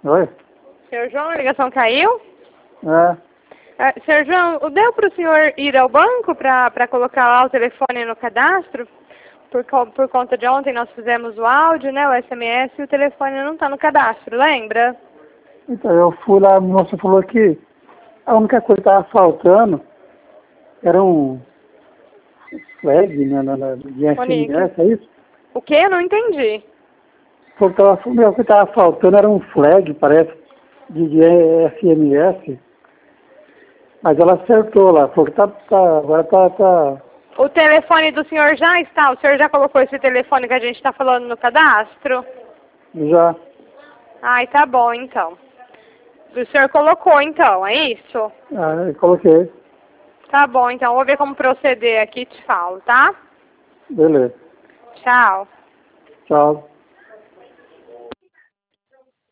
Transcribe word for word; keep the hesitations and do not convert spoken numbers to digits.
Oi? Senhor João, a ligação caiu? É. Ah, senhor João, deu para o senhor ir ao banco para colocar lá o telefone no cadastro? Por, co por conta de ontem nós fizemos o áudio, né, o S M S, e o telefone não está no cadastro, lembra? Então, eu fui lá, a moça falou que a única coisa que estava faltando era um flag, né, na, na, de S M S, é isso? O que? Eu não entendi. Porque ela falou, meu, o que estava faltando era um flag, parece, de, de S M S. Mas ela acertou lá, falou que tá, tá, agora tá, tá... O telefone do senhor já está? O senhor já colocou esse telefone que a gente está falando no cadastro? Já. Ai, tá bom, então. O senhor colocou, então, é isso? Ah, eu coloquei. Tá bom, então. Vou ver como proceder aqui e te falo, tá? Beleza. Tchau. Tchau.